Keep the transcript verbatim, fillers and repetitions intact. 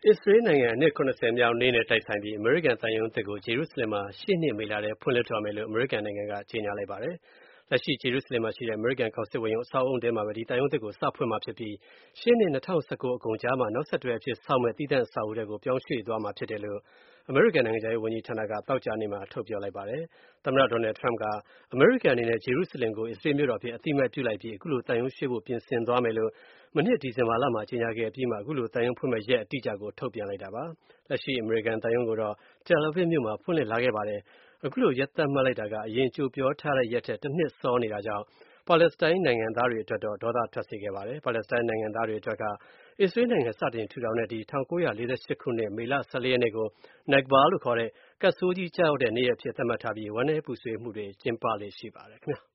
အစ္စရေးနိုင်ငံအနှစ်၇၀မြောက်နေ့နဲ့တိုက်ဆိုင်ပြီးအမေရိကန်သံရုံးသစ်ကိုဂျေရုဆလင်မှာရှေ့နှစ်မေလထဲဖွင့်လှစ်တော့မယ်လို့အမေရိကန်နိုင်ငံကကြေညာလိုက်ပါတယ်။လက်ရှိဂျေရုဆလင်မှာရှိတဲ့အမေရိကန်ကောင်စစ်ဝန်ရုံးအဆောက်အဦထဲမှာပဲဒီသံရုံးသစ်ကိုစဖွင့်မှာဖြစ်ပြီးရှေ့နှစ်၂၀၁၉အကုန်ကြားမှာနောက်ဆက်တွဲအဖြစ်ဆောက်မဲ့သီးသန့်အဆောက်အဦထဲကိုပြောင်းရွှေ့သွားမှာဖြစ်တယ်လို့အမေရိကန်နိုင်ငံခြားရေးဝန်ကြီးဌာနကသောကြာနေ့မှာထုတ်ပြောလိုက်ပါတယ်။သမ္မတ Donald Trump ကအမေရိကန်အနေနဲ့ဂျေရုဆလင်ကိုအစ္စရေးမြို့တော်အဖြစ်အသိအမှတ်ပြုလိုက်ပြီးအခုလိုသံရုံးရွှေ့ဖို့ပြင်ဆင်သွားမယ်လို့မနှစ်ဒီဇင်ဘာလမှာကြေညာခဲ့အပြီးမှာအခုလိုသံရုံးဖွင့်မယ့်ရက်အတိအကျကိုထုတ်ပြန်လိုက်တာပါ။လက်ရှိအမေရိကန်သံရုံးကိုတော့ Tel Aviv မြို့မှာဖွင့်လှစ်လာခဲ့ပါတယ်။အခုလိုရက်သတ်မှတ်လိုက်တာကအရင်ကြိုပြောထားတဲ့ရက်ထက်တစ်နှစ်စောနေတာကြောင့်ပါလက်စတိုင်းနိုင်ငံသားတွေအတွက်တော့ဒေါသထွက်စေခဲ့ပါတယ်။ပါလက်စတိုင်းနိုင်ငံသားတွေအတွက်က အစ္စရေးနိုင်ငံစတင်ထူထောင်တဲ့ဒီ၁၉၄၈ခုနှစ်မေလ၁၄ရက်နေ့ကို Nakba လို့ခေါ်တဲ့ကပ်ဆိုးကြီးကျရောက်တဲ့နေ့ရက်အဖြစ်သတ်မှတ်ထားပြီးဝမ်းနည်းပူဆွေးမှုတွေကျင်းပလေ့ရှိပါတယ်ခင်ဗျာ။